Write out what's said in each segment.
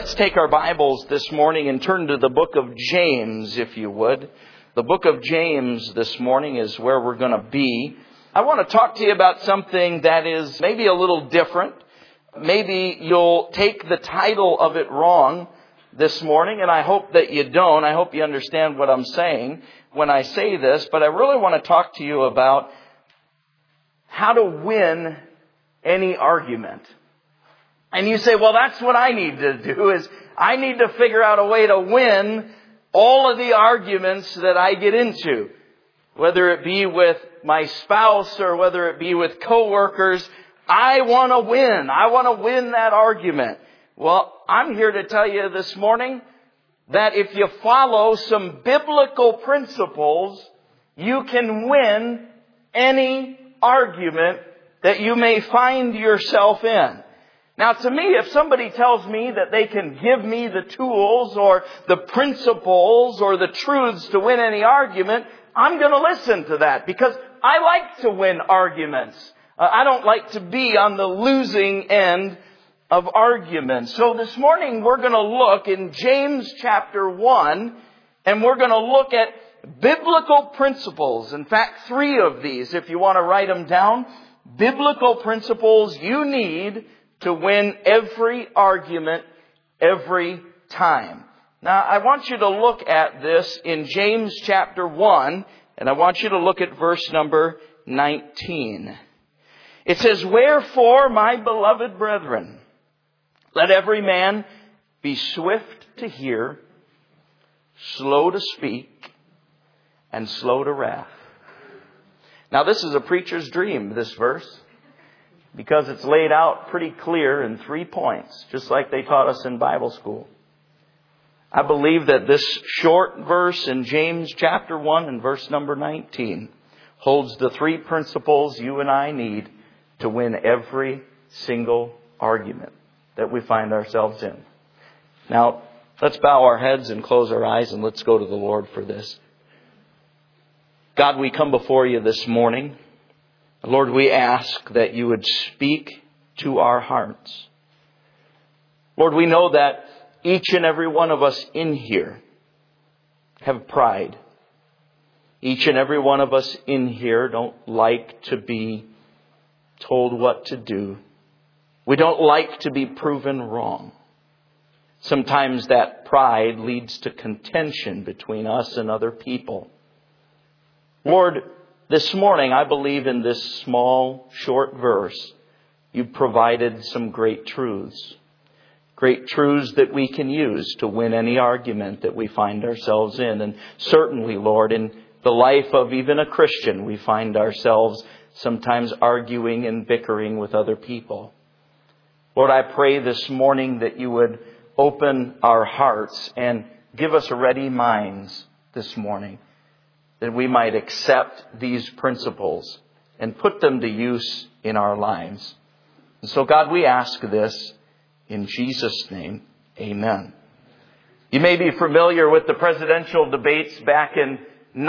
Let's take our Bibles this morning and turn to the book of James, if you would. The book of James this morning is where we're going to be. I want to talk to you about something that is maybe a little different. Maybe you'll take the title of it wrong this morning, and I hope that you don't. I hope you understand what I'm saying when I say this, but I really want to talk to you about how to win any argument. And you say, well, that's what I need to do, is I need to figure out a way to win all of the arguments that I get into. Whether it be with my spouse or whether it be with coworkers, I want to win. I want to win that argument. Well, I'm here to tell you this morning that if you follow some biblical principles, you can win any argument that you may find yourself in. Now, to me, if somebody tells me that they can give me the tools or the principles or the truths to win any argument, I'm going to listen to that because I like to win arguments. I don't like to be on the losing end of arguments. So this morning we're going to look in James chapter 1, and we're going to look at biblical principles. In fact, 3 of these, if you want to write them down, biblical principles you need to win every argument every time. Now, I want you to look at this in James chapter 1, and I want you to look at verse number 19. It says, "Wherefore, my beloved brethren, let every man be swift to hear, slow to speak, and slow to wrath." Now, this is a preacher's dream, this verse, because it's laid out pretty clear in 3 points, just like they taught us in Bible school. I believe that this short verse in James chapter 1 and verse number 19 holds the 3 principles you and I need to win every single argument that we find ourselves in. Now, let's bow our heads and close our eyes and let's go to the Lord for this. God, we come before you this morning. Lord, we ask that you would speak to our hearts. Lord, we know that each and every one of us in here have pride. Each and every one of us in here don't like to be told what to do. We don't like to be proven wrong. Sometimes that pride leads to contention between us and other people. Lord, this morning, I believe in this small, short verse, you've provided some great truths. Great truths that we can use to win any argument that we find ourselves in. And certainly, Lord, in the life of even a Christian, we find ourselves sometimes arguing and bickering with other people. Lord, I pray this morning that you would open our hearts and give us ready minds this morning, that we might accept these principles and put them to use in our lives. And so, God, we ask this in Jesus' name. Amen. You may be familiar with the presidential debates back in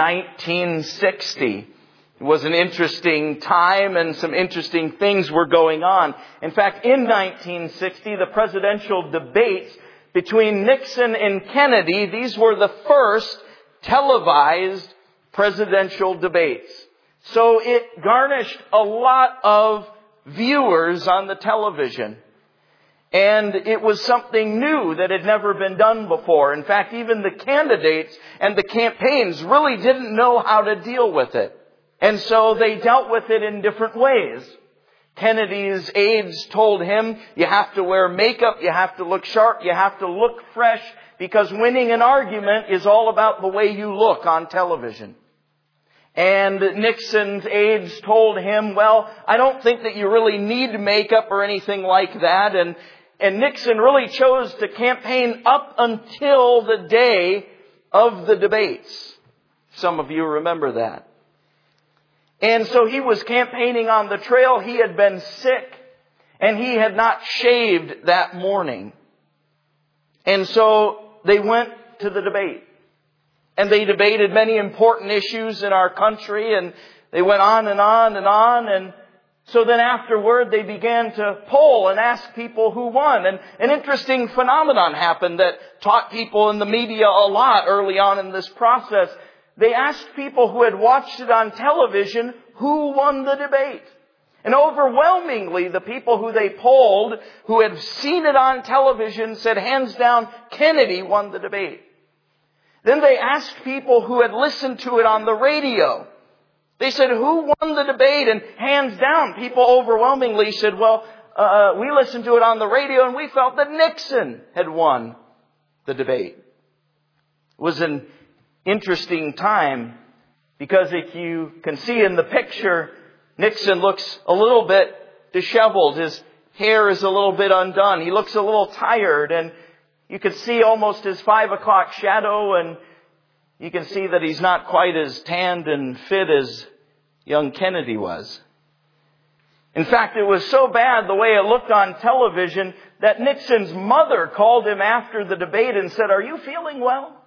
1960. It was an interesting time and some interesting things were going on. In fact, in 1960, the presidential debates between Nixon and Kennedy, these were the first televised presidential debates. So it garnished a lot of viewers on the television. And it was something new that had never been done before. In fact, even the candidates and the campaigns really didn't know how to deal with it. And so they dealt with it in different ways. Kennedy's aides told him, you have to wear makeup, you have to look sharp, you have to look fresh, because winning an argument is all about the way you look on television. And Nixon's aides told him, well, I don't think that you really need makeup or anything like that. And Nixon really chose to campaign up until the day of the debates. Some of you remember that. And so he was campaigning on the trail. He had been sick and he had not shaved that morning. And so they went to the debate. And they debated many important issues in our country. And they went on and on and on. And So then afterward, they began to poll and ask people who won. And an interesting phenomenon happened that taught people in the media a lot early on in this process. They asked people who had watched it on television who won the debate. And overwhelmingly, the people who they polled, who had seen it on television, said hands down, Kennedy won the debate. Then they asked people who had listened to it on the radio. They said, who won the debate? And hands down, people overwhelmingly said, we listened to it on the radio and we felt that Nixon had won the debate. It was an interesting time because if you can see in the picture, Nixon looks a little bit disheveled. His hair is a little bit undone. He looks a little tired, and you can see almost his 5 o'clock shadow, and you can see that he's not quite as tanned and fit as young Kennedy was. In fact, it was so bad the way it looked on television that Nixon's mother called him after the debate and said, "Are you feeling well?"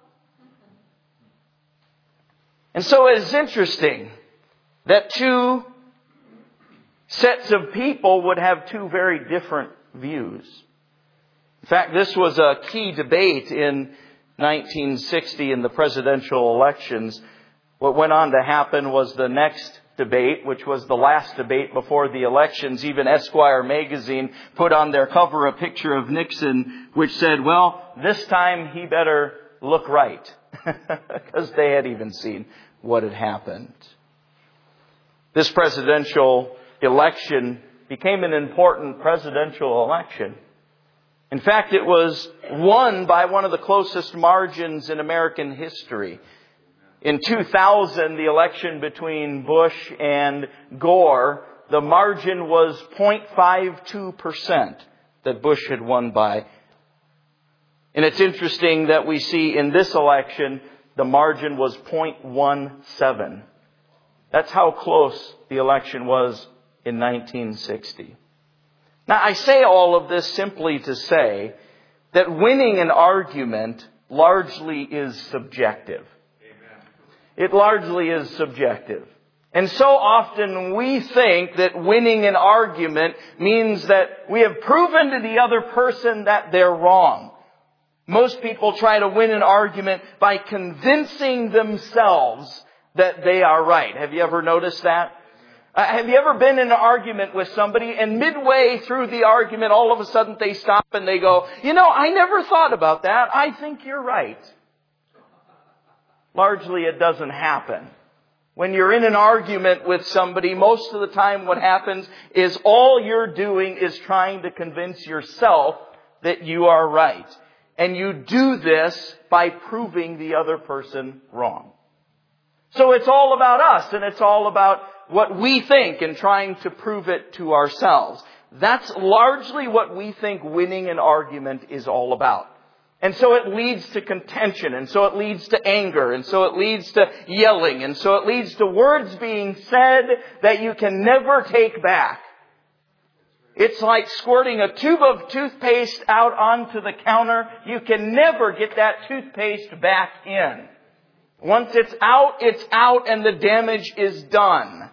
And so it's interesting that two sets of people would have two very different views. In fact, this was a key debate in 1960 in the presidential elections. What went on to happen was the next debate, which was the last debate before the elections. Even Esquire magazine put on their cover a picture of Nixon, which said, well, this time he better look right. Because they had even seen what had happened. This presidential election became an important presidential election. In fact, it was won by one of the closest margins in American history. In 2000, the election between Bush and Gore, the margin was 0.52% that Bush had won by. And it's interesting that we see in this election, the margin was 0.17. That's how close the election was in 1960. Now, I say all of this simply to say that winning an argument largely is subjective. Amen. It largely is subjective. And so often we think that winning an argument means that we have proven to the other person that they're wrong. Most people try to win an argument by convincing themselves that they are right. Have you ever noticed that? Have you ever been in an argument with somebody and midway through the argument, all of a sudden they stop and they go, I never thought about that. I think you're right. Largely it doesn't happen. When you're in an argument with somebody, most of the time what happens is all you're doing is trying to convince yourself that you are right. And you do this by proving the other person wrong. So it's all about us, and it's all about what we think and trying to prove it to ourselves. That's largely what we think winning an argument is all about. And so it leads to contention, and so it leads to anger, and so it leads to yelling, and so it leads to words being said that you can never take back. It's like squirting a tube of toothpaste out onto the counter. You can never get that toothpaste back in. Once it's out, and the damage is done.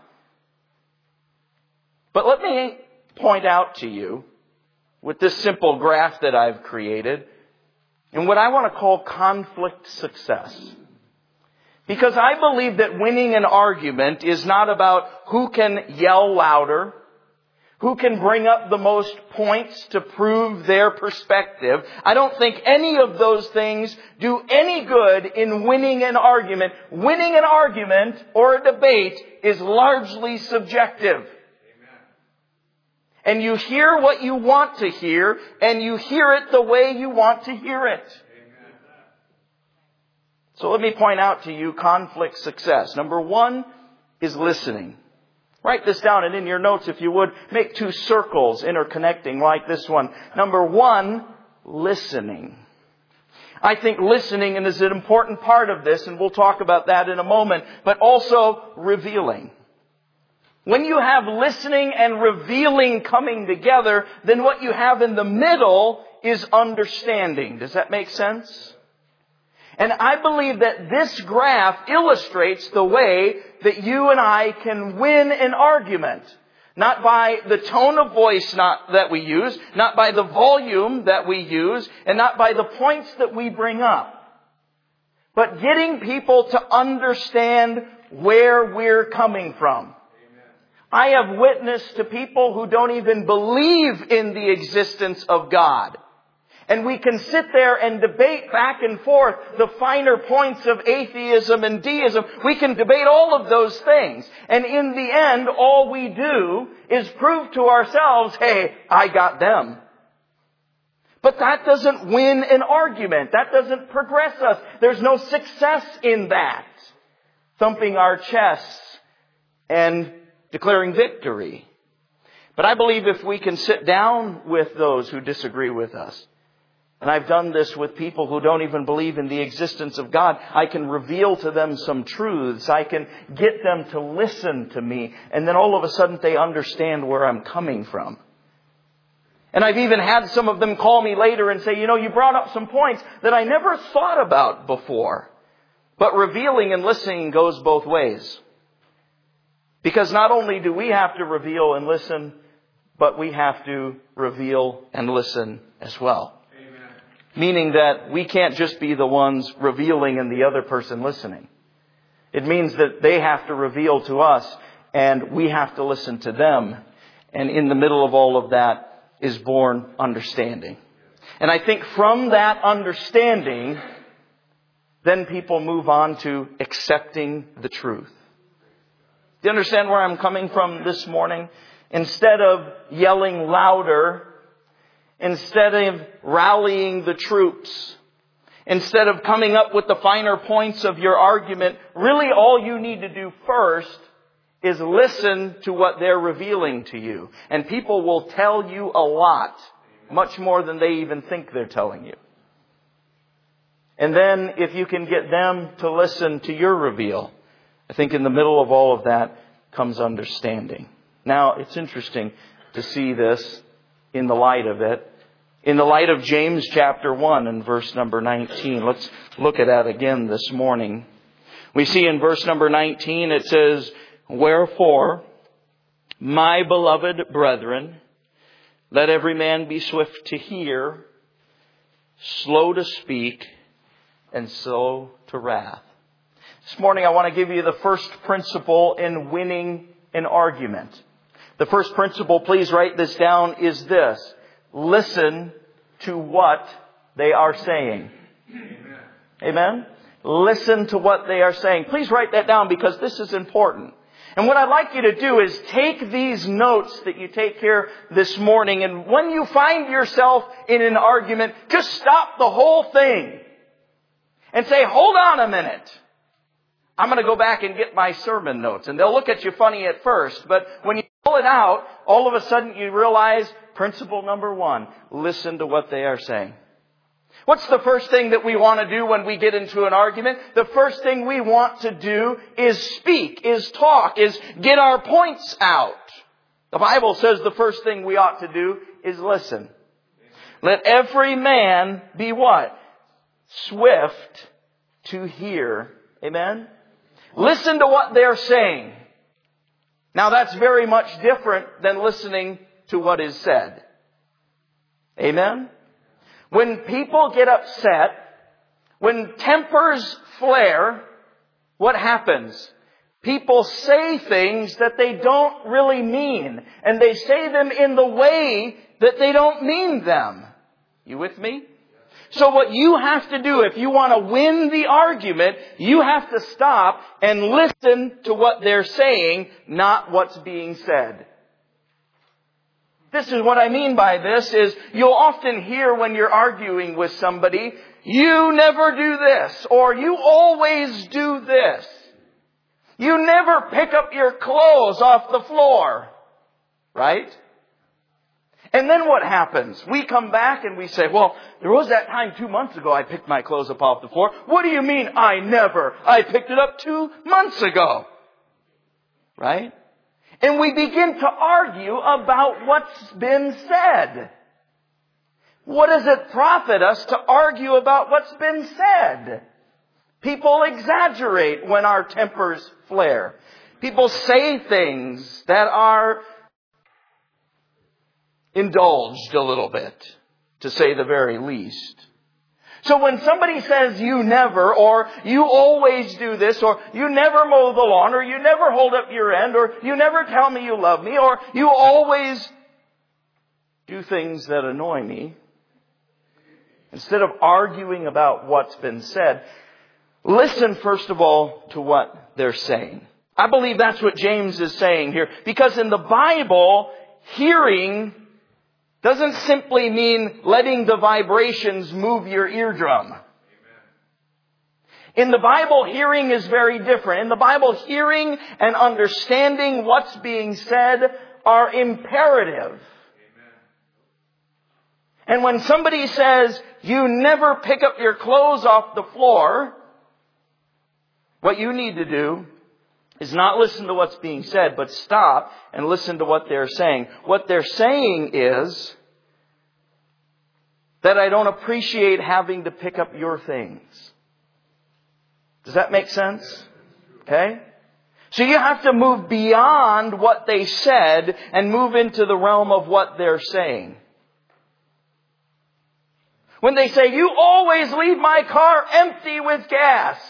But let me point out to you, with this simple graph that I've created, and what I want to call conflict success. Because I believe that winning an argument is not about who can yell louder, who can bring up the most points to prove their perspective. I don't think any of those things do any good in winning an argument. Winning an argument or a debate is largely subjective. And you hear what you want to hear, and you hear it the way you want to hear it. Amen. So let me point out to you conflict success. Number one is listening. Write this down, and in your notes, if you would, make 2 circles interconnecting like this one. Number one, listening. I think listening is an important part of this, and we'll talk about that in a moment, but also revealing. When you have listening and revealing coming together, then what you have in the middle is understanding. Does that make sense? And I believe that this graph illustrates the way that you and I can win an argument. not by the tone of voice that we use, not by the volume that we use, and not by the points that we bring up, but getting people to understand where we're coming from. I have witnessed to people who don't even believe in the existence of God. And we can sit there and debate back and forth the finer points of atheism and deism. We can debate all of those things. And in the end, all we do is prove to ourselves, hey, I got them. But that doesn't win an argument. That doesn't progress us. There's no success in that. Thumping our chests and declaring victory. But I believe if we can sit down with those who disagree with us, and I've done this with people who don't even believe in the existence of God, I can reveal to them some truths. I can get them to listen to me. And then all of a sudden they understand where I'm coming from. And I've even had some of them call me later and say, you brought up some points that I never thought about before. But revealing and listening goes both ways. Because not only do we have to reveal and listen, but we have to reveal and listen as well. Amen. Meaning that we can't just be the ones revealing and the other person listening. It means that they have to reveal to us and we have to listen to them. And in the middle of all of that is born understanding. And I think from that understanding, then people move on to accepting the truth. Do you understand where I'm coming from this morning? Instead of yelling louder, instead of rallying the troops, instead of coming up with the finer points of your argument, really all you need to do first is listen to what they're revealing to you. And people will tell you a lot, much more than they even think they're telling you. And then if you can get them to listen to your reveal, I think in the middle of all of that comes understanding. Now, it's interesting to see this in the light of it. In the light of James chapter 1 and verse number 19. Let's look at that again this morning. We see in verse number 19 it says, "Wherefore, my beloved brethren, let every man be swift to hear, slow to speak, and slow to wrath." This morning I want to give you the first principle in winning an argument. The first principle, please write this down, is this. Listen to what they are saying. Amen. Amen? Listen to what they are saying. Please write that down because this is important. And what I'd like you to do is take these notes that you take here this morning, and when you find yourself in an argument, just stop the whole thing and say, hold on a minute. I'm going to go back and get my sermon notes. And they'll look at you funny at first. But when you pull it out, all of a sudden you realize principle number 1, listen to what they are saying. What's the first thing that we want to do when we get into an argument? The first thing we want to do is speak, is talk, is get our points out. The Bible says the first thing we ought to do is listen. Let every man be what? Swift to hear. Amen? Listen to what they're saying. Now that's very much different than listening to what is said. Amen? When people get upset, when tempers flare, what happens? People say things that they don't really mean. And they say them in the way that they don't mean them. You with me? So what you have to do if you want to win the argument, you have to stop and listen to what they're saying, not what's being said. This is what I mean by this is you'll often hear when you're arguing with somebody, you never do this, or you always do this. You never pick up your clothes off the floor. Right? And then what happens? We come back and we say, well, there was that time 2 months ago I picked my clothes up off the floor. What do you mean I never? I picked it up 2 months ago. Right? And we begin to argue about what's been said. What does it profit us to argue about what's been said? People exaggerate when our tempers flare. People say things that are indulged a little bit, to say the very least. So when somebody says you never, or you always do this, or you never mow the lawn, or you never hold up your end, or you never tell me you love me, or you always do things that annoy me, instead of arguing about what's been said, listen first of all to what they're saying. I believe that's what James is saying here. Because in the Bible, hearing doesn't simply mean letting the vibrations move your eardrum. In the Bible, hearing is very different. In the Bible, hearing and understanding what's being said are imperative. And when somebody says, you never pick up your clothes off the floor, what you need to do is not listen to what's being said, but stop and listen to what they're saying. What they're saying is that I don't appreciate having to pick up your things. Does that make sense? Okay? So you have to move beyond what they said and move into the realm of what they're saying. When they say, you always leave my car empty with gas.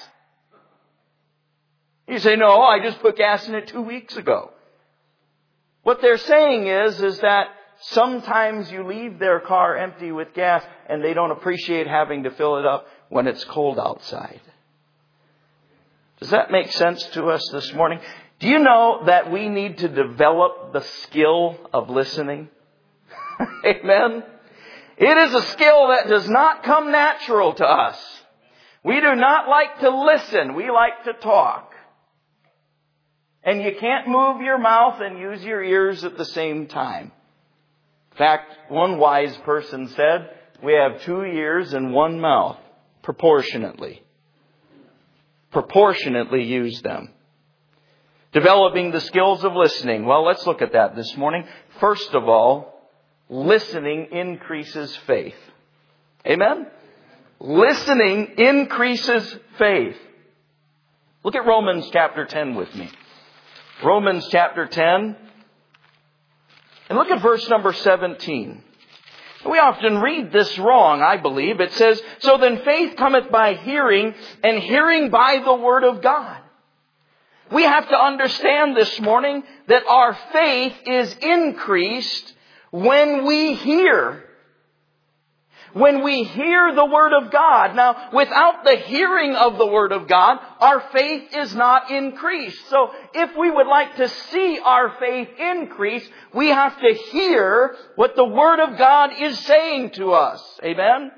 You say, no, I just put gas in it 2 weeks ago. What they're saying is that sometimes you leave their car empty with gas and they don't appreciate having to fill it up when it's cold outside. Does that make sense to us this morning? Do you know that we need to develop the skill of listening? Amen? It is a skill that does not come natural to us. We do not like to listen. We like to talk. And you can't move your mouth and use your ears at the same time. In fact, one wise person said, we have 2 ears and 1 mouth, proportionately. Proportionately use them. Developing the skills of listening. Well, let's look at that this morning. First of all, listening increases faith. Amen? Listening increases faith. Look at Romans chapter 10 with me. Romans chapter 10. And look at verse number 17. We often read this wrong, I believe. It says, so then faith cometh by hearing, and hearing by the word of God. We have to understand this morning that our faith is increased when we hear. When we hear the Word of God. Now, without the hearing of the Word of God, our faith is not increased. So, if we would like to see our faith increase, we have to hear what the Word of God is saying to us. Amen?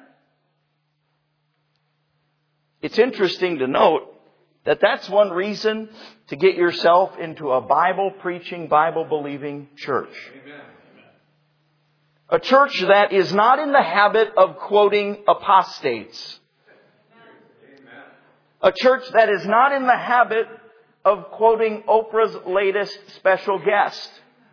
It's interesting to note that that's one reason to get yourself into a Bible-preaching, Bible-believing church. Amen. A church that is not in the habit of quoting apostates. A church that is not in the habit of quoting Oprah's latest special guest.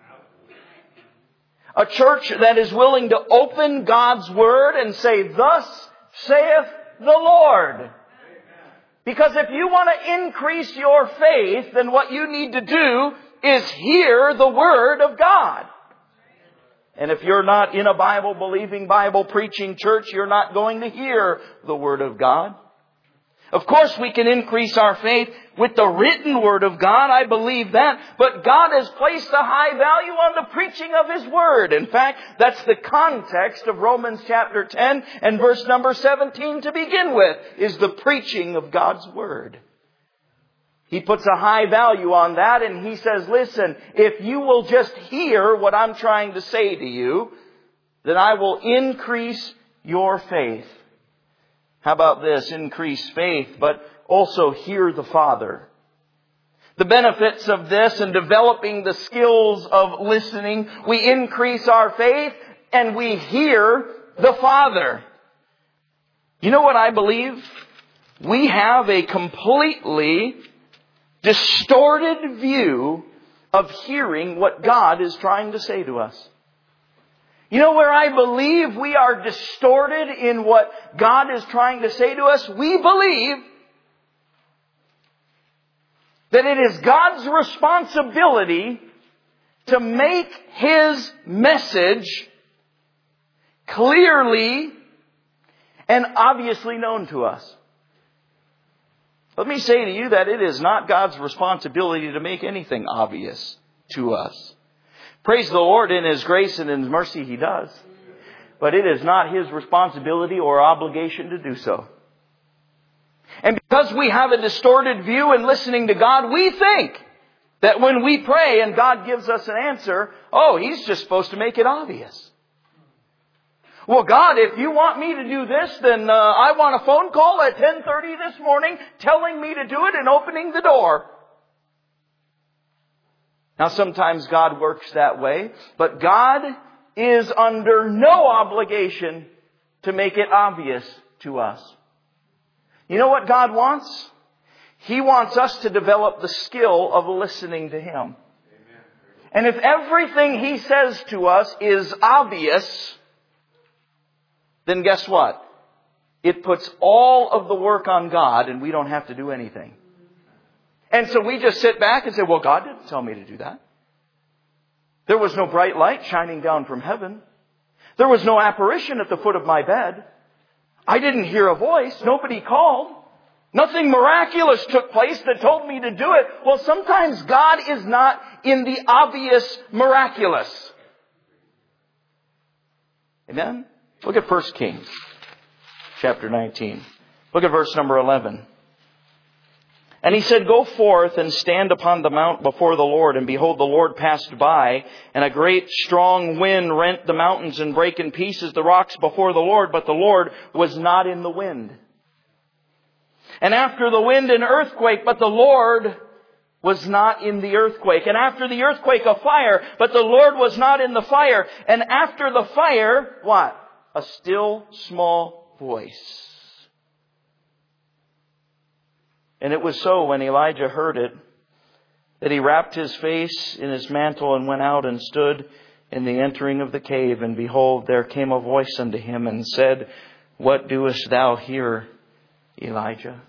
A church that is willing to open God's Word and say, thus saith the Lord. Because if you want to increase your faith, then what you need to do is hear the Word of God. And if you're not in a Bible-believing, Bible-preaching church, you're not going to hear the Word of God. Of course, we can increase our faith with the written Word of God. I believe that. But God has placed a high value on the preaching of His Word. In fact, that's the context of Romans chapter 10 and verse number 17 to begin with, is the preaching of God's Word. He puts a high value on that, and He says, listen, if you will just hear what I'm trying to say to you, then I will increase your faith. How about this? Increase faith, but also hear the Father. The benefits of this and developing the skills of listening, we increase our faith and we hear the Father. You know what I believe? We have a completely distorted view of hearing what God is trying to say to us. You know where I believe we are distorted in what God is trying to say to us? We believe that it is God's responsibility to make His message clearly and obviously known to us. Let me say to you that it is not God's responsibility to make anything obvious to us. Praise the Lord, in His grace and in His mercy He does. But it is not His responsibility or obligation to do so. And because we have a distorted view in listening to God, we think that when we pray and God gives us an answer, He's just supposed to make it obvious. Well, God, if you want me to do this, then I want a phone call at 10:30 this morning telling me to do it and opening the door. Now, sometimes God works that way, but God is under no obligation to make it obvious to us. You know what God wants? He wants us to develop the skill of listening to Him. And if everything He says to us is obvious, then guess what? It puts all of the work on God and we don't have to do anything. And so we just sit back and say, well, God didn't tell me to do that. There was no bright light shining down from heaven. There was no apparition at the foot of my bed. I didn't hear a voice. Nobody called. Nothing miraculous took place that told me to do it. Well, sometimes God is not in the obvious miraculous. Amen? Look at 1 Kings chapter 19. Look at verse number 11. And he said, go forth and stand upon the mount before the Lord. And behold, the Lord passed by, and a great strong wind rent the mountains and brake in pieces the rocks before the Lord. But the Lord was not in the wind. And after the wind, an earthquake, but the Lord was not in the earthquake. And after the earthquake, a fire, but the Lord was not in the fire. And after the fire, what? A still small voice. And it was so when Elijah heard it, that he wrapped his face in his mantle and went out and stood in the entering of the cave. And behold, there came a voice unto him and said, what doest thou here, Elijah?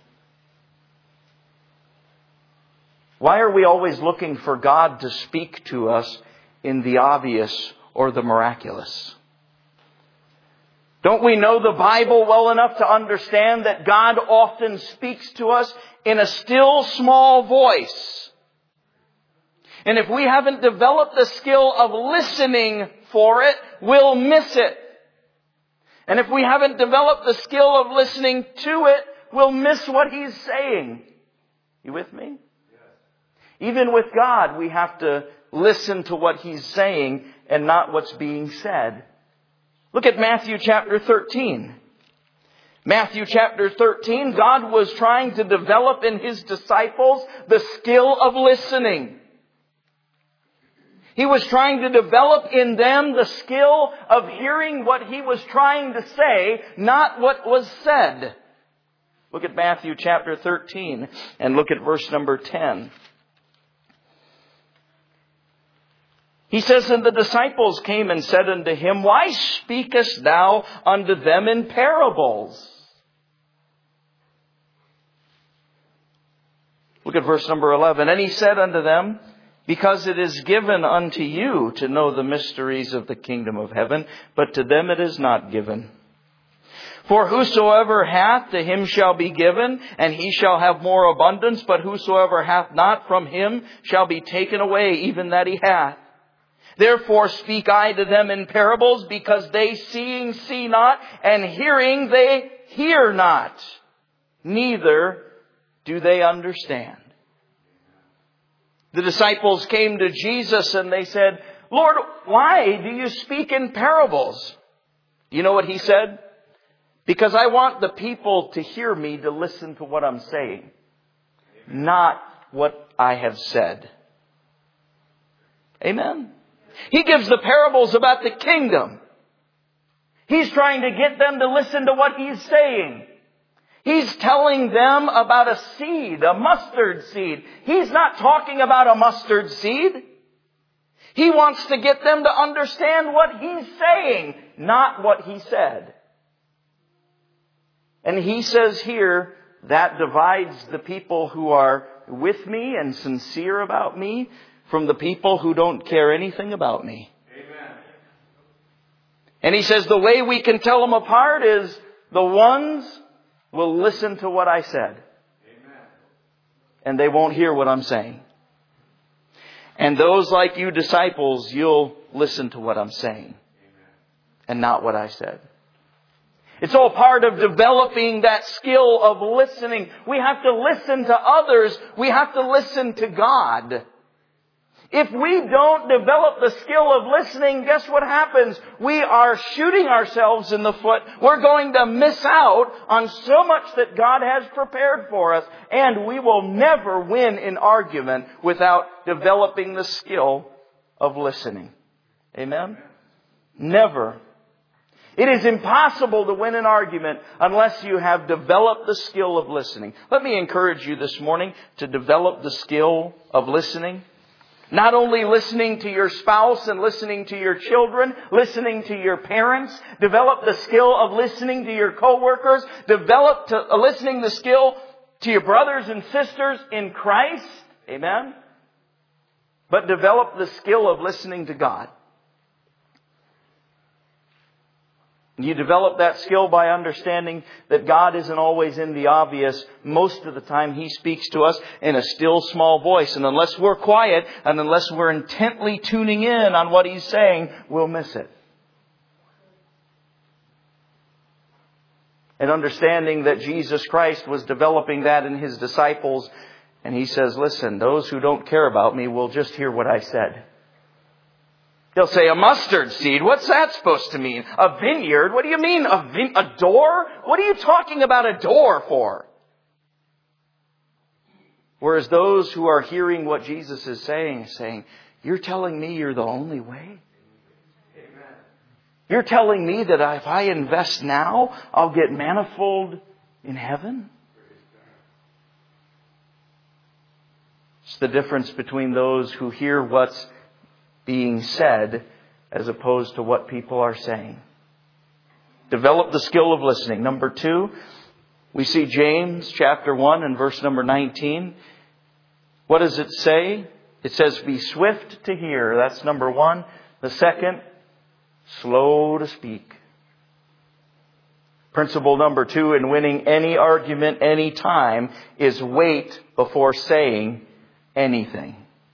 Why are we always looking for God to speak to us in the obvious or the miraculous? Don't we know the Bible well enough to understand that God often speaks to us in a still small voice? And if we haven't developed the skill of listening for it, we'll miss it. And if we haven't developed the skill of listening to it, we'll miss what He's saying. You with me? Yes. Even with God, we have to listen to what He's saying and not what's being said. Look at Matthew chapter 13. Matthew chapter 13, God was trying to develop in His disciples the skill of listening. He was trying to develop in them the skill of hearing what He was trying to say, not what was said. Look at Matthew chapter 13 and look at verse number 10. He says, and the disciples came and said unto Him, why speakest thou unto them in parables? Look at verse number 11. And He said unto them, because it is given unto you to know the mysteries of the kingdom of heaven, but to them it is not given. For whosoever hath, to him shall be given, and he shall have more abundance. But whosoever hath not, from him shall be taken away, even that he hath. Therefore speak I to them in parables, because they seeing see not, and hearing they hear not, neither do they understand. The disciples came to Jesus and they said, Lord, why do you speak in parables? You know what He said? Because I want the people to hear me, to listen to what I'm saying, not what I have said. Amen. He gives the parables about the kingdom. He's trying to get them to listen to what He's saying. He's telling them about a seed, a mustard seed. He's not talking about a mustard seed. He wants to get them to understand what He's saying, not what He said. And He says here, that divides the people who are with me and sincere about me from the people who don't care anything about me. Amen. And he says the way we can tell them apart is the ones will listen to what I said. Amen. And they won't hear what I'm saying. And those like you disciples, you'll listen to what I'm saying. Amen. And not what I said. It's all part of developing that skill of listening. We have to listen to others. We have to listen to God. If we don't develop the skill of listening, guess what happens? We are shooting ourselves in the foot. We're going to miss out on so much that God has prepared for us. And we will never win an argument without developing the skill of listening. Amen? Never. It is impossible to win an argument unless you have developed the skill of listening. Let me encourage you this morning to develop the skill of listening. Not only listening to your spouse and listening to your children, listening to your parents, develop the skill of listening to your coworkers, listening the skill to your brothers and sisters in Christ. Amen. But develop the skill of listening to God. You develop that skill by understanding that God isn't always in the obvious. Most of the time He speaks to us in a still small voice. And unless we're quiet and unless we're intently tuning in on what He's saying, we'll miss it. And understanding that Jesus Christ was developing that in His disciples. And He says, listen, those who don't care about me will just hear what I said. They'll say, a mustard seed, what's that supposed to mean? A vineyard? What do you mean, a door? What are you talking about a door for? Whereas those who are hearing what Jesus is saying, you're telling me you're the only way? Amen. You're telling me that if I invest now, I'll get manifold in heaven? It's the difference between those who hear what's being said as opposed to what people are saying. Develop the skill of listening. Number 2, we see James chapter 1 and verse number 19. What does it say? It says, be swift to hear. That's number 1. The second, slow to speak. Principle number 2 in winning any argument any time is wait before saying anything.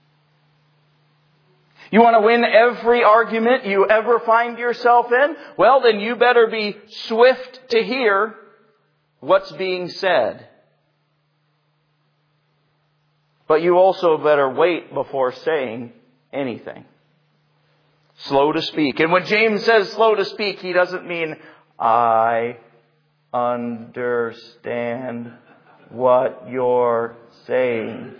You want to win every argument you ever find yourself in? Well, then you better be swift to hear what's being said. But you also better wait before saying anything. Slow to speak. And when James says slow to speak, he doesn't mean, I understand what you're saying.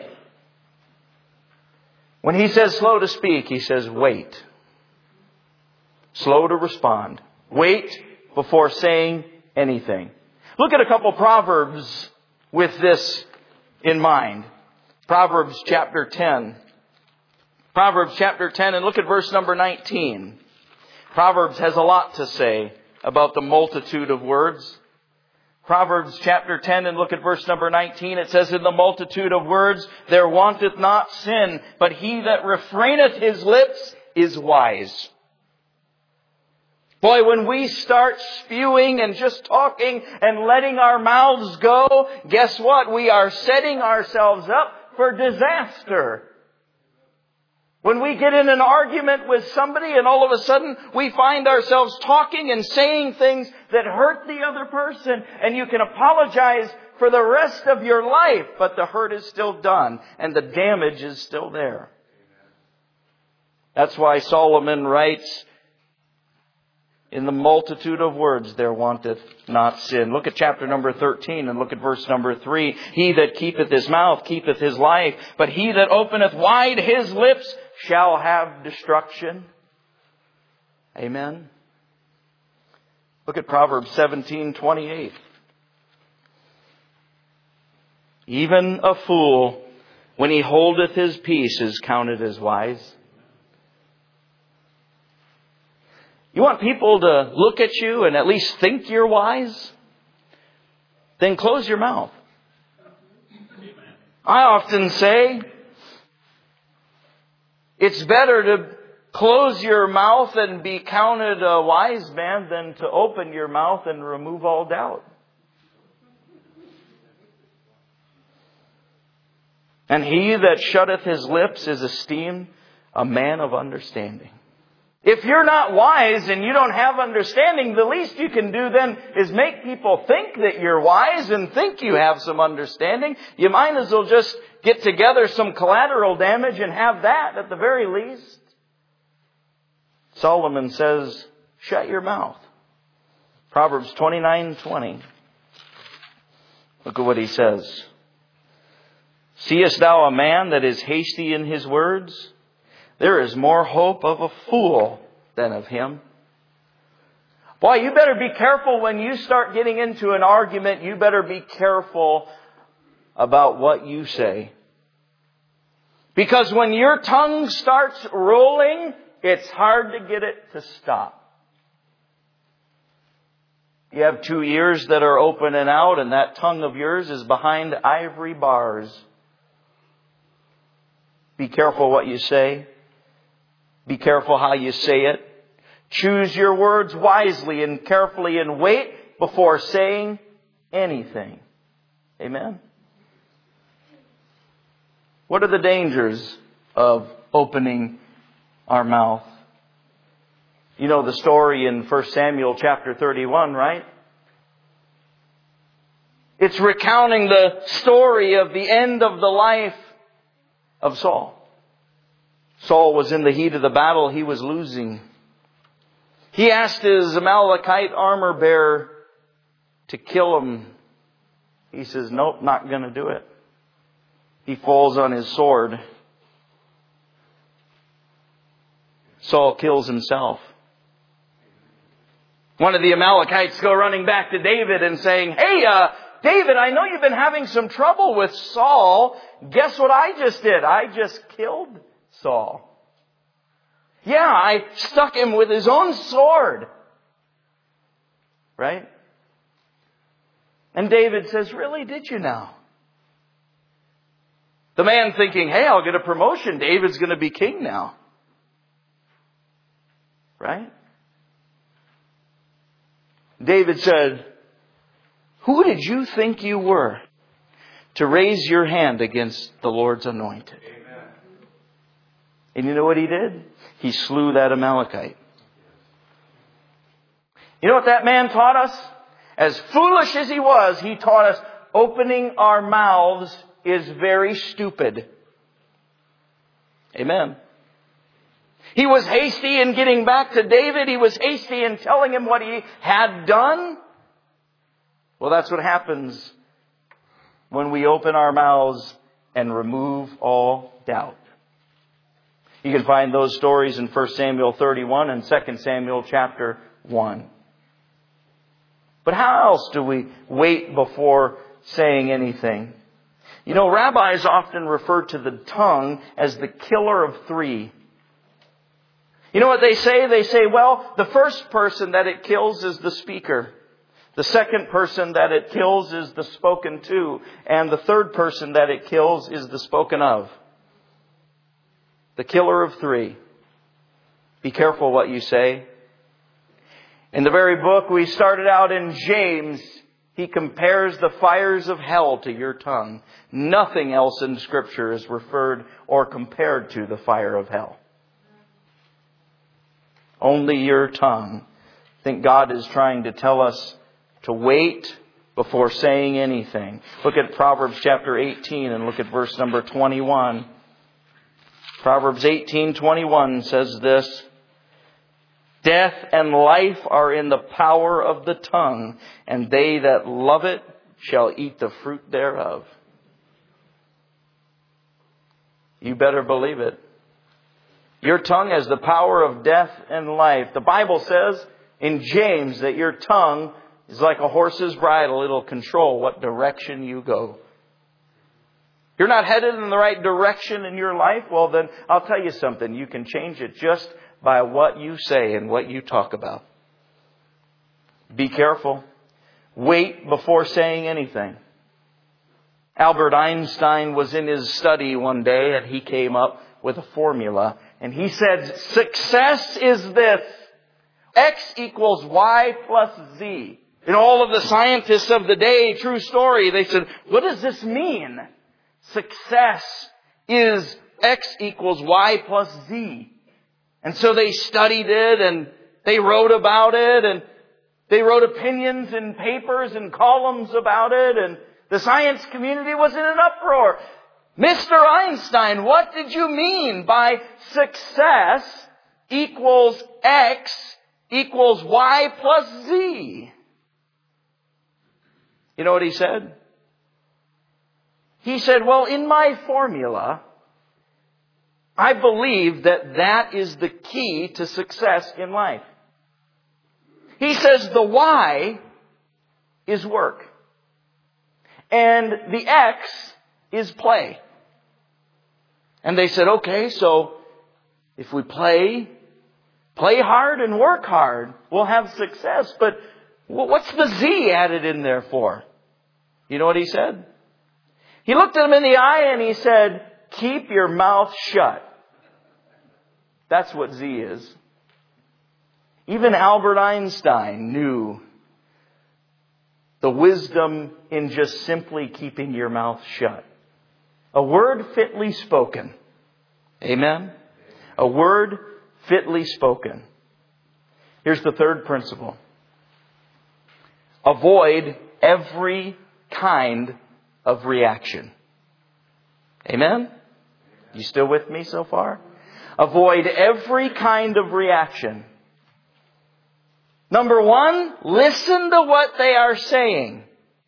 When he says slow to speak, he says wait. Slow to respond. Wait before saying anything. Look at a couple Proverbs with this in mind. Proverbs chapter 10. Proverbs chapter 10 and look at verse number 19. Proverbs has a lot to say about the multitude of words. Proverbs chapter 10 and look at verse number 19. It says, in the multitude of words there wanteth not sin, but he that refraineth his lips is wise. Boy, when we start spewing and just talking and letting our mouths go, guess what? We are setting ourselves up for disaster. When we get in an argument with somebody and all of a sudden we find ourselves talking and saying things that hurt the other person, and you can apologize for the rest of your life, but the hurt is still done and the damage is still there. That's why Solomon writes, in the multitude of words there wanteth not sin. Look at chapter number 13 and look at verse number 3. He that keepeth his mouth keepeth his life, but he that openeth wide his lips shall have destruction. Amen. Look at Proverbs 17:28. Even a fool, when he holdeth his peace, is counted as wise. You want people to look at you and at least think you're wise? Then close your mouth. I often say, it's better close your mouth and be counted a wise man than to open your mouth and remove all doubt. And he that shutteth his lips is esteemed a man of understanding. If you're not wise and you don't have understanding, the least you can do then is make people think that you're wise and think you have some understanding. You might as well just get together some collateral damage and have that at the very least. Solomon says, shut your mouth. Proverbs 29:20. Look at what he says. Seest thou a man that is hasty in his words? There is more hope of a fool than of him. Boy, you better be careful when you start getting into an argument. You better be careful about what you say. Because when your tongue starts rolling, it's hard to get it to stop. You have 2 ears that are open and out, and that tongue of yours is behind ivory bars. Be careful what you say. Be careful how you say it. Choose your words wisely and carefully and wait before saying anything. Amen? What are the dangers of opening our mouth? You know the story in 1 Samuel chapter 31, right? It's recounting the story of the end of the life of Saul. Saul was in the heat of the battle. He was losing. He asked his Amalekite armor bearer to kill him. He says, nope, not going to do it. He falls on his sword. Saul kills himself. One of the Amalekites go running back to David and saying, hey, David, I know you've been having some trouble with Saul. Guess what I just did? I just killed Saul. Yeah, I stuck him with his own sword. Right? And David says, really, did you now? The man thinking, hey, I'll get a promotion. David's going to be king now. Right? David said, who did you think you were to raise your hand against the Lord's anointed? Amen. And you know what he did? He slew that Amalekite. You know what that man taught us? As foolish as he was, he taught us opening our mouths is very stupid. Amen. He was hasty in getting back to David. He was hasty in telling him what he had done. Well, that's what happens when we open our mouths and remove all doubt. You can find those stories in 1 Samuel 31 and 2 Samuel chapter 1. But how else do we wait before saying anything? You know, rabbis often refer to the tongue as the killer of three. You know what they say? They say, well, the first person that it kills is the speaker. The second person that it kills is the spoken to. And the third person that it kills is the spoken of. The killer of three. Be careful what you say. In the very book we started out in James, he compares the fires of hell to your tongue. Nothing else in Scripture is referred or compared to the fire of hell. Only your tongue. I think God is trying to tell us to wait before saying anything. Look at Proverbs chapter 18 and look at verse number 21. Proverbs 18:21 says this, death and life are in the power of the tongue, and they that love it shall eat the fruit thereof. You better believe it. Your tongue has the power of death and life. The Bible says in James that your tongue is like a horse's bridle. It'll control what direction you go. You're not headed in the right direction in your life? Well, then I'll tell you something. You can change it just by what you say and what you talk about. Be careful. Wait before saying anything. Albert Einstein was in his study one day and he came up with a formula And he said, success is this. X equals Y plus Z. And all of the scientists of the day, true story, they said, what does this mean? Success is X equals Y plus Z. And so they studied it and they wrote about it and they wrote opinions in papers and columns about it, and the science community was in an uproar. Mr. Einstein, what did you mean by success equals X equals Y plus Z? You know what he said? He said, well, in my formula, I believe that that is the key to success in life. He says the Y is work. And the X is play. And they said, okay, so if we play hard and work hard, we'll have success. But what's the Z added in there for? You know what he said? He looked at him in the eye and he said, keep your mouth shut. That's what Z is. Even Albert Einstein knew the wisdom in just simply keeping your mouth shut. A word fitly spoken. Amen? A word fitly spoken. Here's the third principle. Avoid every kind of reaction. Amen? You still with me so far? Avoid every kind of reaction. Number one, listen to what they are saying.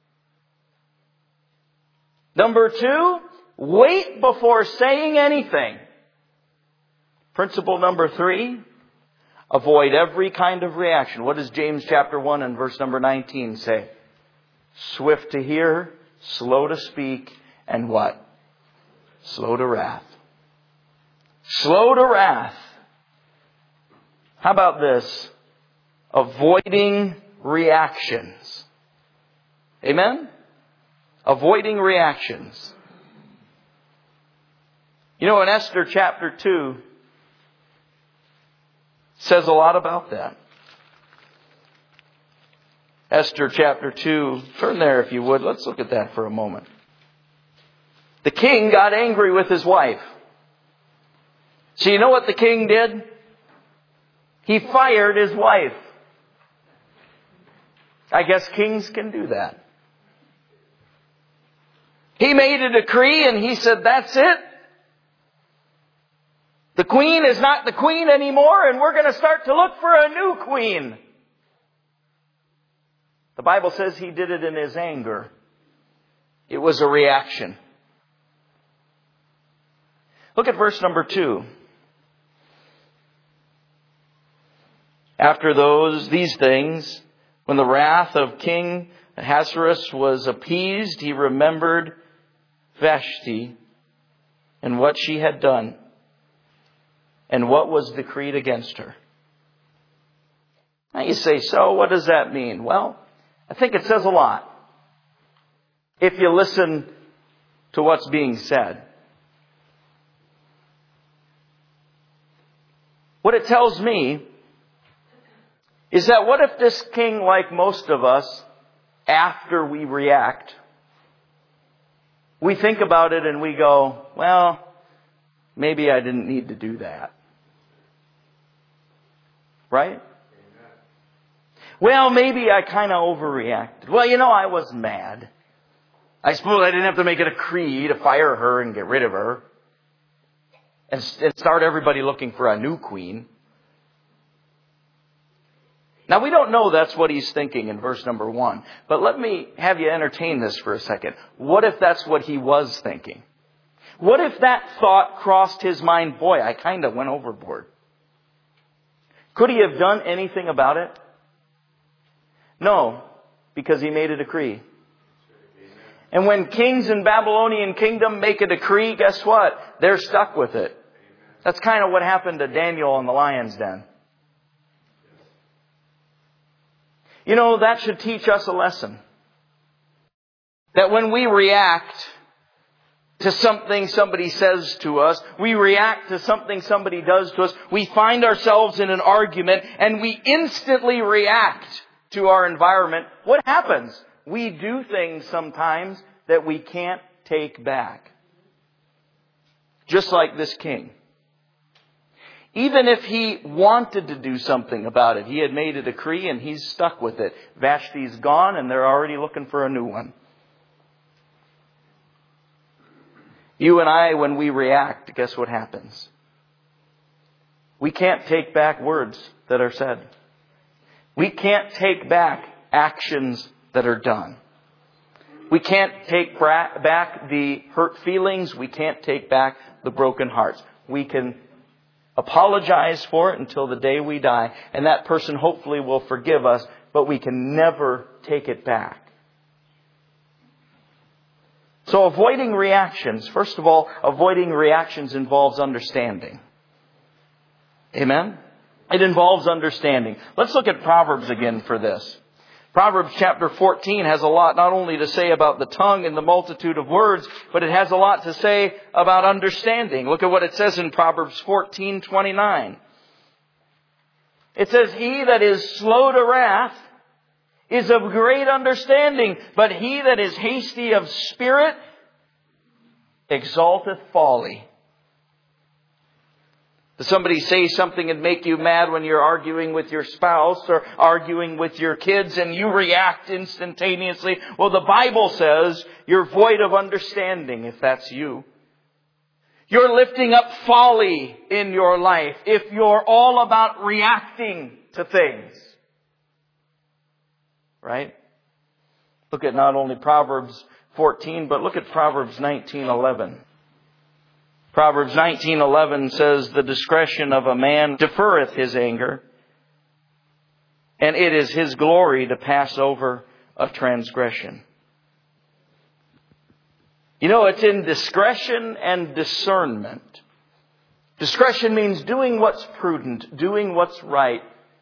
Number two, wait before saying anything. Principle number three, avoid every kind of reaction. What does James chapter 1 and verse number 19 say? Swift to hear, slow to speak, and what? Slow to wrath. Slow to wrath. How about this? Avoiding reactions. Amen? Avoiding reactions. You know, in Esther chapter 2 says a lot about that. Esther chapter 2. Turn there if you would. Let's look at that for a moment. The king got angry with his wife. So you know what the king did? He fired his wife. I guess kings can do that. He made a decree and he said, that's it. The queen is not the queen anymore and we're going to start to look for a new queen. The Bible says he did it in his anger. It was a reaction. Look at verse number 2. After these things, when the wrath of King Ahasuerus was appeased, he remembered Vashti and what she had done and what was decreed against her. Now you say, so what does that mean? Well, I think it says a lot if you listen to what's being said. What it tells me is that what if this king, like most of us, after we react, we think about it and we go, well, maybe I didn't need to do that. Right? Well, maybe I kind of overreacted. Well, I was mad. I suppose I didn't have to make a decree to fire her and get rid of her and start everybody looking for a new queen. Now, we don't know that's what he's thinking in verse number 1. But let me have you entertain this for a second. What if that's what he was thinking? What if that thought crossed his mind? Boy, I kind of went overboard. Could he have done anything about it? No, because he made a decree. And when kings in Babylonian kingdom make a decree, guess what? They're stuck with it. That's kind of what happened to Daniel in the lion's den. That should teach us a lesson. That when we react, to something somebody says to us. We react to something somebody does to us. We find ourselves in an argument and we instantly react to our environment. What happens? We do things sometimes that we can't take back. Just like this king. Even if he wanted to do something about it, he had made a decree and he's stuck with it. Vashti's gone and they're already looking for a new one. You and I, when we react, guess what happens? We can't take back words that are said. We can't take back actions that are done. We can't take back the hurt feelings. We can't take back the broken hearts. We can apologize for it until the day we die, and that person hopefully will forgive us, but we can never take it back. So avoiding reactions, first of all, avoiding reactions involves understanding. Amen? It involves understanding. Let's look at Proverbs again for this. Proverbs chapter 14 has a lot not only to say about the tongue and the multitude of words, but it has a lot to say about understanding. Look at what it says in Proverbs 14:29. It says, "He that is slow to wrath is of great understanding, but he that is hasty of spirit exalteth folly." Does somebody say something and make you mad when you're arguing with your spouse or arguing with your kids and you react instantaneously? Well, the Bible says you're void of understanding if that's you. You're lifting up folly in your life if you're all about reacting to things. Right? Look at not only Proverbs 14, but look at Proverbs 19:11. Proverbs 19:11 says, "The discretion of a man deferreth his anger, and it is his glory to pass over a transgression." You know, it's in discretion and discernment. Discretion means doing what's prudent, doing what's right.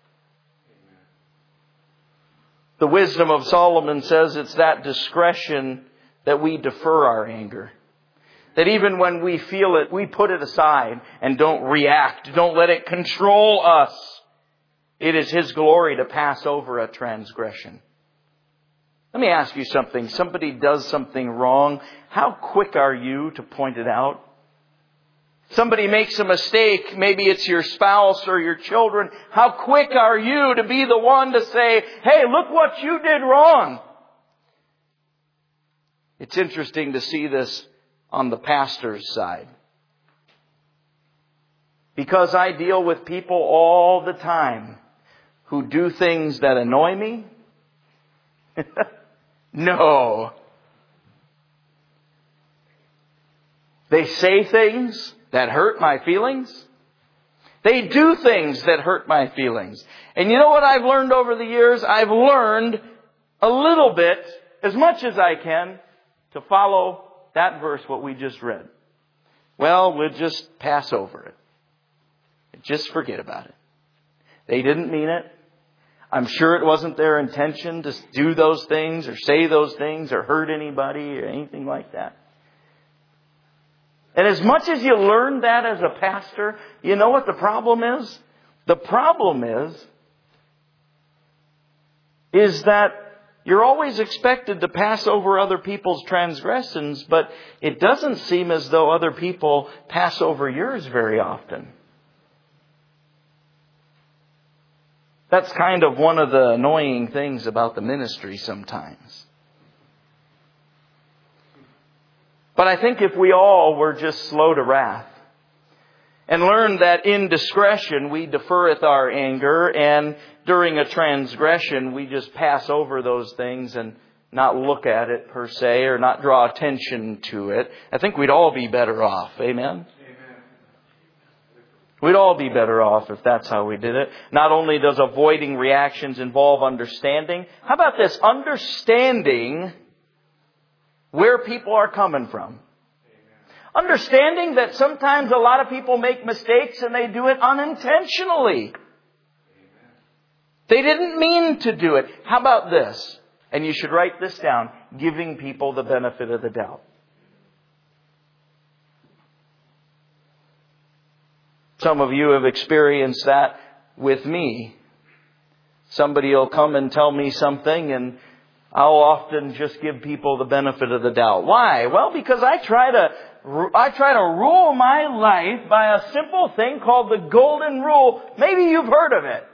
The wisdom of Solomon says it's that discretion that we defer our anger. That even when we feel it, we put it aside and don't react. Don't let it control us. It is His glory to pass over a transgression. Let me ask you something. Somebody does something wrong. How quick are you to point it out? Somebody makes a mistake. Maybe it's your spouse or your children. How quick are you to be the one to say, "Hey, look what you did wrong"? It's interesting to see this on the pastor's side. Because I deal with people all the time who do things that annoy me. No. They say things that hurt my feelings. They do things that hurt my feelings. And you know what I've learned over the years? I've learned a little bit, as much as I can, to follow that verse, what we just read. Well, we'll just pass over it. Just forget about it. They didn't mean it. I'm sure it wasn't their intention to do those things or say those things or hurt anybody or anything like that. And as much as you learn that as a pastor, you know what the problem is? The problem is that you're always expected to pass over other people's transgressions, but it doesn't seem as though other people pass over yours very often. That's kind of one of the annoying things about the ministry sometimes. But I think if we all were just slow to wrath and learn that in discretion we deferreth our anger, and during a transgression we just pass over those things and not look at it per se or not draw attention to it, I think we'd all be better off. Amen? We'd all be better off if that's how we did it. Not only does avoiding reactions involve understanding, how about this? Understanding where people are coming from. Understanding that sometimes a lot of people make mistakes and they do it unintentionally. They didn't mean to do it. How about this? And you should write this down. Giving people the benefit of the doubt. Some of you have experienced that with me. Somebody will come and tell me something, and I'll often just give people the benefit of the doubt. Why? Well, because I try to rule my life by a simple thing called the golden rule. Maybe you've heard of it.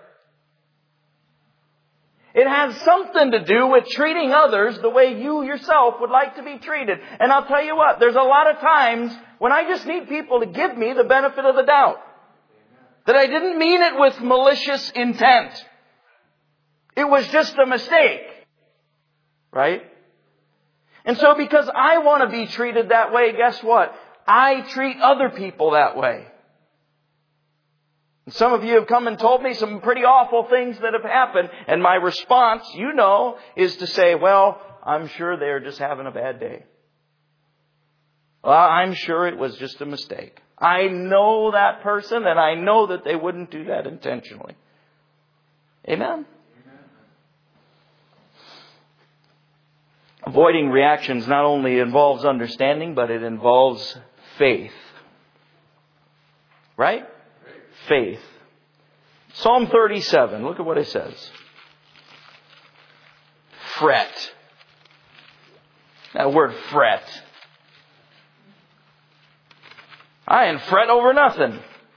It has something to do with treating others the way you yourself would like to be treated. And I'll tell you what, there's a lot of times when I just need people to give me the benefit of the doubt. That I didn't mean it with malicious intent. It was just a mistake. Right? And so because I want to be treated that way, guess what? I treat other people that way. And some of you have come and told me some pretty awful things that have happened. And my response, is to say, well, I'm sure they're just having a bad day. Well, I'm sure it was just a mistake. I know that person, and I know that they wouldn't do that intentionally. Amen? Avoiding reactions not only involves understanding, but it involves faith. Right? Faith. Psalm 37. Look at what it says. Fret. That word fret. I ain't fret over nothing.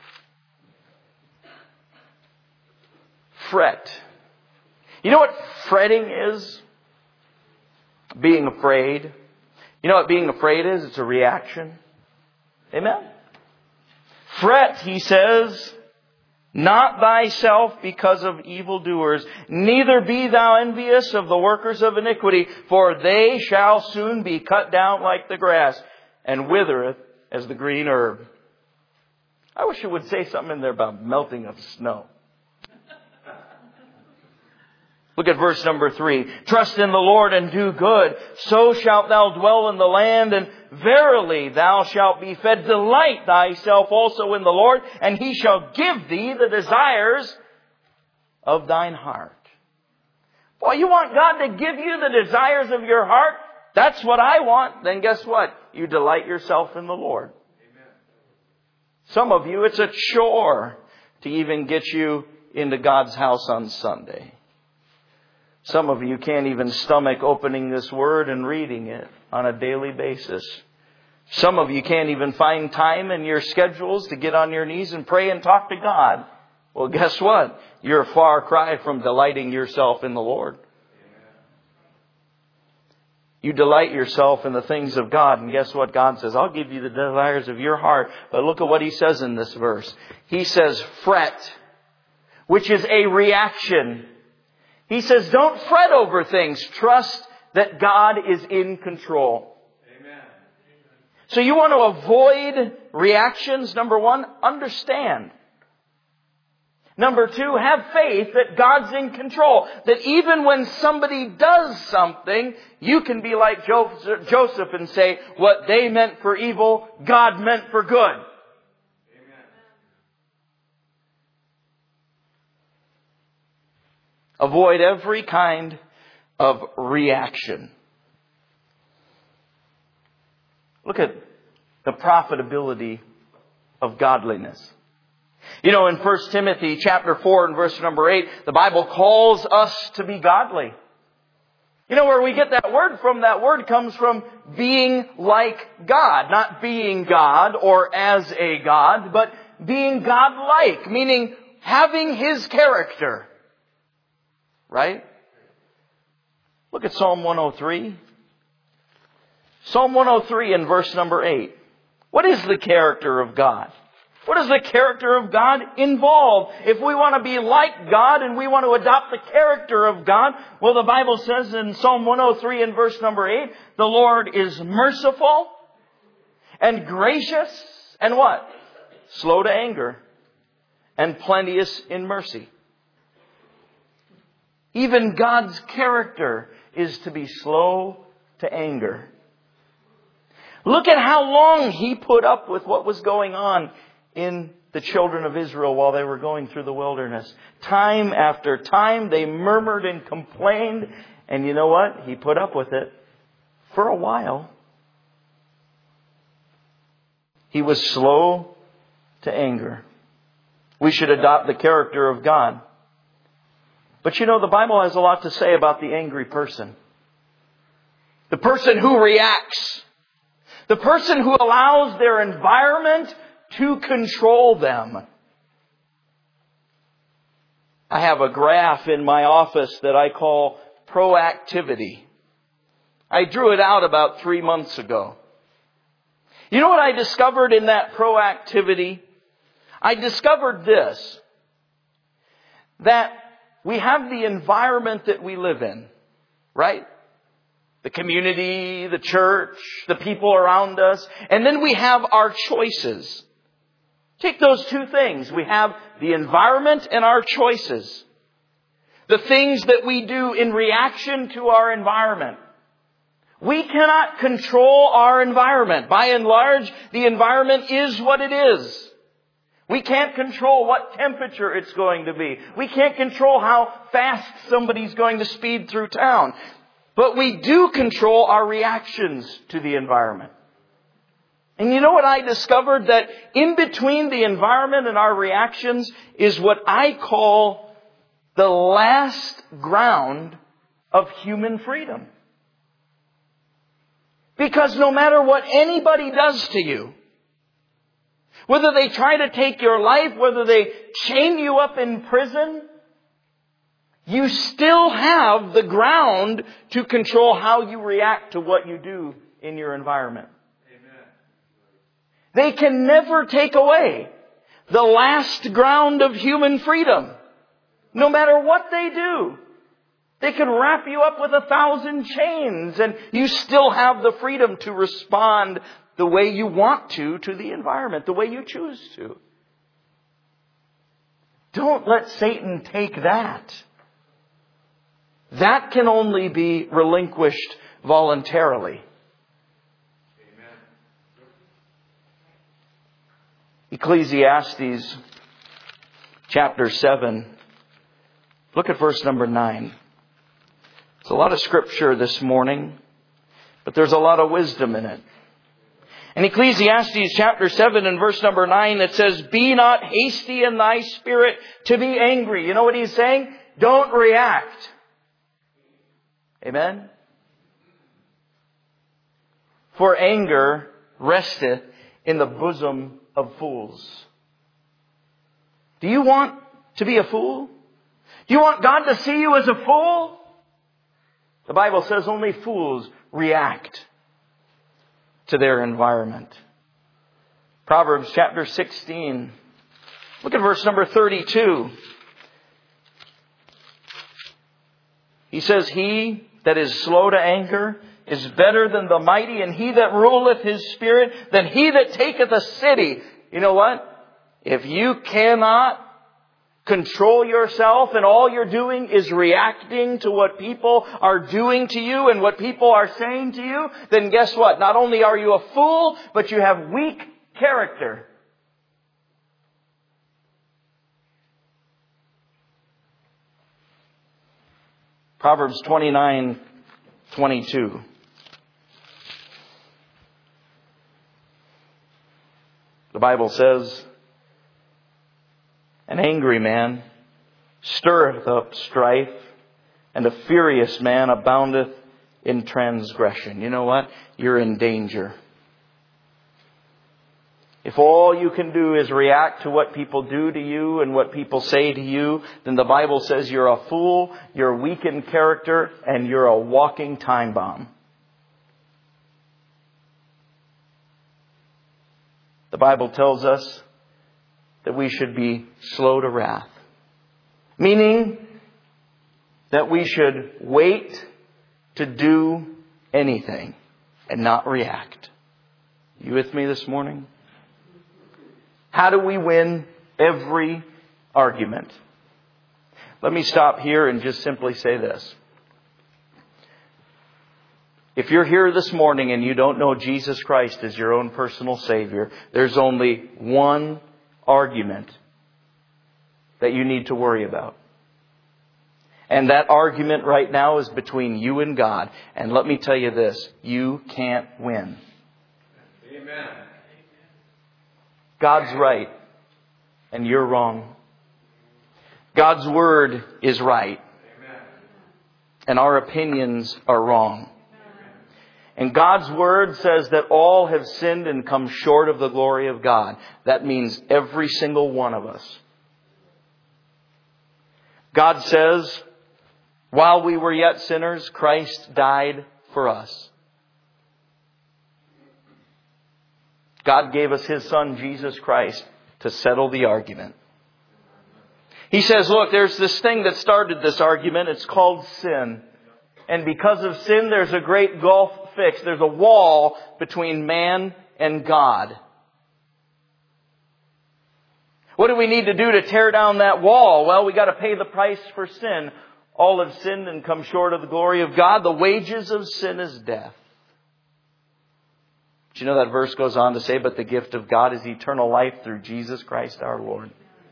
Fret. You know what fretting is? Being afraid. You know what being afraid is? It's a reaction. Amen? Fret, he says, not thyself because of evildoers, neither be thou envious of the workers of iniquity, for they shall soon be cut down like the grass, and withereth as the green herb. I wish it would say something in there about melting of snow. Look at verse number 3. Trust in the Lord and do good. So shalt thou dwell in the land, and verily thou shalt be fed. Delight thyself also in the Lord, and He shall give thee the desires of thine heart. Boy, you want God to give you the desires of your heart? That's what I want. Then guess what? You delight yourself in the Lord. Amen. Some of you, it's a chore to even get you into God's house on Sunday. Some of you can't even stomach opening this Word and reading it on a daily basis. Some of you can't even find time in your schedules to get on your knees and pray and talk to God. Well, guess what? You're a far cry from delighting yourself in the Lord. You delight yourself in the things of God, and guess what God says? I'll give you the desires of your heart. But look at what He says in this verse. He says, fret, which is a reaction. He says, don't fret over things. Trust that God is in control. Amen. So you want to avoid reactions? Number 1, understand. Number 2, have faith that God's in control. That even when somebody does something, you can be like Joseph and say, what they meant for evil, God meant for good. Avoid every kind of reaction. Look at the profitability of godliness. You know, in 1 Timothy chapter 4 and verse number 8, the Bible calls us to be godly. You know where we get that word from? That word comes from being like God. Not being God or as a God, but being God-like, meaning having His character. Right? Look at Psalm 103. Psalm 103 and verse number 8. What is the character of God? What does the character of God involve? If we want to be like God and we want to adopt the character of God, well, the Bible says in Psalm 103 and verse number 8, the Lord is merciful and gracious and what? Slow to anger and plenteous in mercy. Even God's character is to be slow to anger. Look at how long He put up with what was going on in the children of Israel while they were going through the wilderness. Time after time, they murmured and complained. And you know what? He put up with it for a while. He was slow to anger. We should adopt the character of God. But you know, the Bible has a lot to say about the angry person. The person who reacts. The person who allows their environment to control them. I have a graph in my office that I call proactivity. I drew it out about 3 months ago. You know what I discovered in that proactivity? I discovered this. That we have the environment that we live in, right? The community, the church, the people around us. And then we have our choices. Take those two things. We have the environment and our choices. The things that we do in reaction to our environment. We cannot control our environment. By and large, the environment is what it is. We can't control what temperature it's going to be. We can't control how fast somebody's going to speed through town. But we do control our reactions to the environment. And you know what I discovered? That in between the environment and our reactions is what I call the last ground of human freedom. Because no matter what anybody does to you, whether they try to take your life, whether they chain you up in prison, you still have the ground to control how you react to what you do in your environment. Amen. They can never take away the last ground of human freedom. No matter what they do. They can wrap you up with 1,000 chains and you still have the freedom to respond the way you want to the environment, the way you choose to. Don't let Satan take that. That can only be relinquished voluntarily. Amen. Ecclesiastes chapter 7. Look at verse number 9. It's a lot of scripture this morning, but there's a lot of wisdom in it. In Ecclesiastes chapter 7 and verse number 9, it says, "Be not hasty in thy spirit to be angry." You know what he's saying? Don't react. Amen? "For anger resteth in the bosom of fools." Do you want to be a fool? Do you want God to see you as a fool? The Bible says only fools react to their environment. Proverbs chapter 16. Look at verse number 32. He says, "He that is slow to anger is better than the mighty, and he that ruleth his spirit than he that taketh a city." You know what? If you cannot control yourself and all you're doing is reacting to what people are doing to you and what people are saying to you, then guess what? Not only are you a fool, but you have weak character. Proverbs 29:22. The Bible says, "An angry man stirreth up strife, and a furious man aboundeth in transgression." You know what? You're in danger. If all you can do is react to what people do to you and what people say to you, then the Bible says you're a fool, you're weak in character, and you're a walking time bomb. The Bible tells us that we should be slow to wrath. Meaning that we should wait to do anything and not react. You with me this morning? How do we win every argument? Let me stop here and just simply say this. If you're here this morning and you don't know Jesus Christ as your own personal Savior, there's only one argument that you need to worry about. And that argument right now is between you and God. And let me tell you this, you can't win. Amen. God's right and you're wrong. God's Word is right. And our opinions are wrong. And God's Word says that all have sinned and come short of the glory of God. That means every single one of us. God says, while we were yet sinners, Christ died for us. God gave us His Son, Jesus Christ, to settle the argument. He says, look, there's this thing that started this argument. It's called sin. And because of sin, there's a great gulf fixed. There's a wall between man and God. What do we need to do to tear down that wall? Well, we got to pay the price for sin. All have sinned and come short of the glory of God. The wages of sin is death. But you know that verse goes on to say, but the gift of God is eternal life through Jesus Christ our Lord.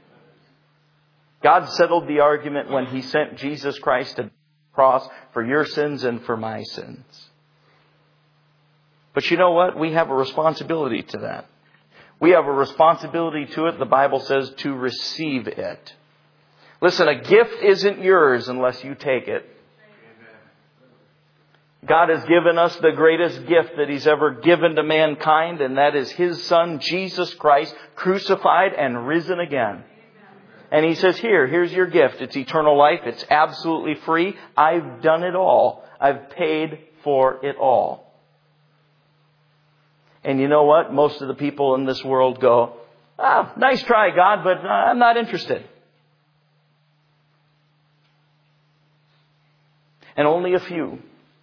God settled the argument when He sent Jesus Christ to the cross for your sins and for my sins. But you know what? We have a responsibility to that. We have a responsibility to it, the Bible says, to receive it. Listen, a gift isn't yours unless you take it. God has given us the greatest gift that He's ever given to mankind, and that is His Son, Jesus Christ, crucified and risen again. And He says, here's your gift. It's eternal life. It's absolutely free. I've done it all. I've paid for it all. And you know what? Most of the people in this world go, nice try, God, but I'm not interested. And only a few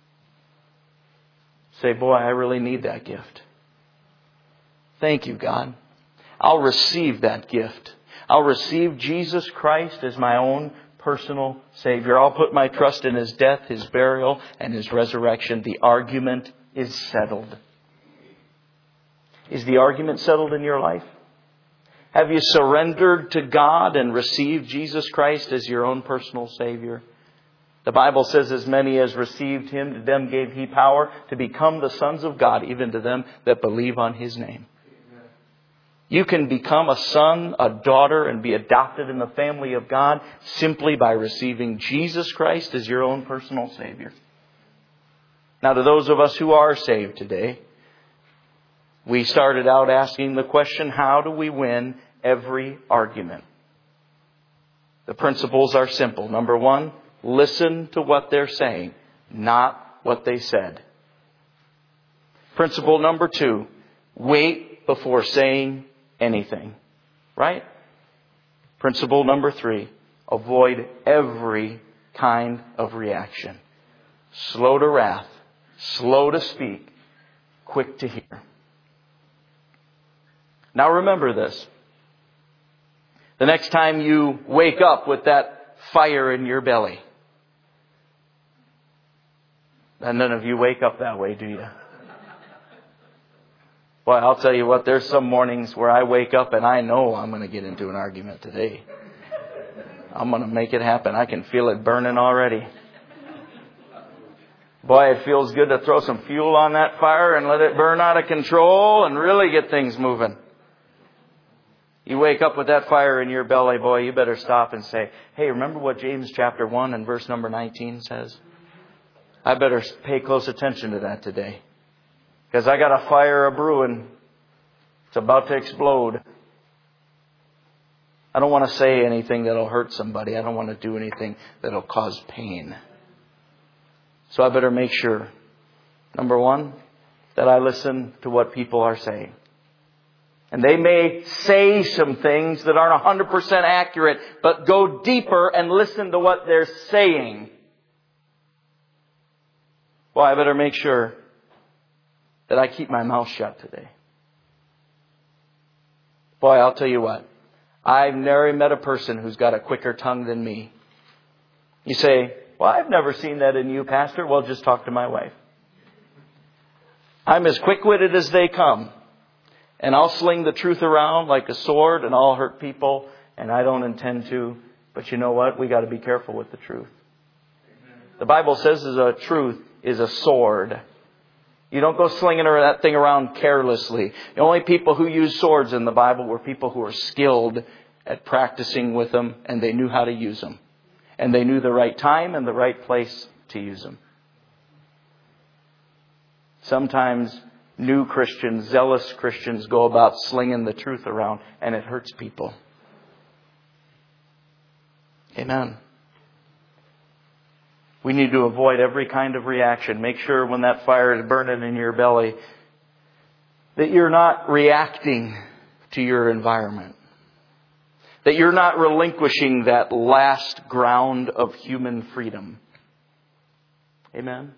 say, boy, I really need that gift. Thank you, God. I'll receive that gift. I'll receive Jesus Christ as my own personal Savior. I'll put my trust in His death, His burial, and His resurrection. The argument is settled. Is the argument settled in your life? Have you surrendered to God and received Jesus Christ as your own personal Savior? The Bible says, as many as received Him, to them gave He power to become the sons of God, even to them that believe on His name. You can become a son, a daughter, and be adopted in the family of God simply by receiving Jesus Christ as your own personal Savior. Now, to those of us who are saved today, we started out asking the question, how do we win every argument? The principles are simple. Number one, listen to what they're saying, not what they said. Principle number two, wait before saying anything. Right? Principle number three, avoid every kind of reaction. Slow to wrath, slow to speak, quick to hear. Now remember this. The next time you wake up with that fire in your belly. And none of you wake up that way, do you? Boy, I'll tell you what, there's some mornings where I wake up and I know I'm going to get into an argument today. I'm going to make it happen. I can feel it burning already. Boy, it feels good to throw some fuel on that fire and let it burn out of control and really get things moving. You wake up with that fire in your belly, boy, you better stop and say, hey, remember what James chapter 1 and verse number 19 says? I better pay close attention to that today. Because I got a fire a-brewing. It's about to explode. I don't want to say anything that'll hurt somebody. I don't want to do anything that'll cause pain. So I better make sure, number one, that I listen to what people are saying. And they may say some things that aren't 100% accurate, but go deeper and listen to what they're saying. Well, I better make sure that I keep my mouth shut today. Boy, I'll tell you what. I've never met a person who's got a quicker tongue than me. You say, well, I've never seen that in you, Pastor. Well, just talk to my wife. I'm as quick-witted as they come. And I'll sling the truth around like a sword and I'll hurt people. And I don't intend to. But you know what? We got to be careful with the truth. The Bible says the truth is a sword. You don't go slinging that thing around carelessly. The only people who used swords in the Bible were people who were skilled at practicing with them, and they knew how to use them. And they knew the right time and the right place to use them. Sometimes new Christians, zealous Christians, go about slinging the truth around, and it hurts people. Amen. We need to avoid every kind of reaction. Make sure when that fire is burning in your belly that you're not reacting to your environment. That you're not relinquishing that last ground of human freedom. Amen.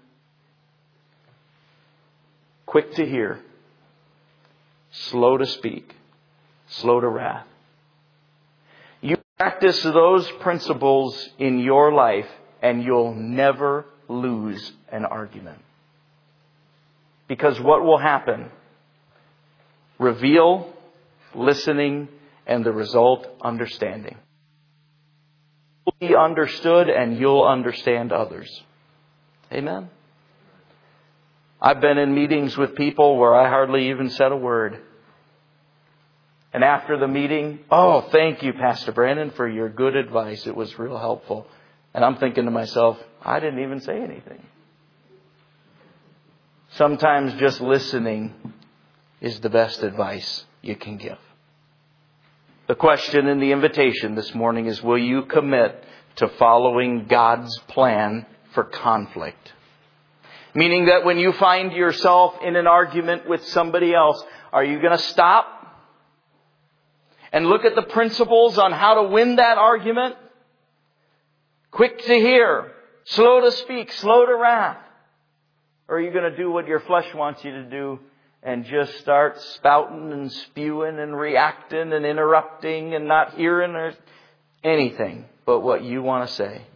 Quick to hear, slow to speak, slow to wrath. You practice those principles in your life and you'll never lose an argument. Because what will happen? Reveal, listening, and the result, understanding. You'll be understood and you'll understand others. Amen. I've been in meetings with people where I hardly even said a word. And after the meeting, oh, thank you, Pastor Brandon, for your good advice. It was real helpful. And I'm thinking to myself, I didn't even say anything. Sometimes just listening is the best advice you can give. The question in the invitation this morning is, will you commit to following God's plan for conflict? Meaning that when you find yourself in an argument with somebody else, are you going to stop and look at the principles on how to win that argument? Quick to hear, slow to speak, slow to wrath. Or are you going to do what your flesh wants you to do and just start spouting and spewing and reacting and interrupting and not hearing or anything but what you want to say?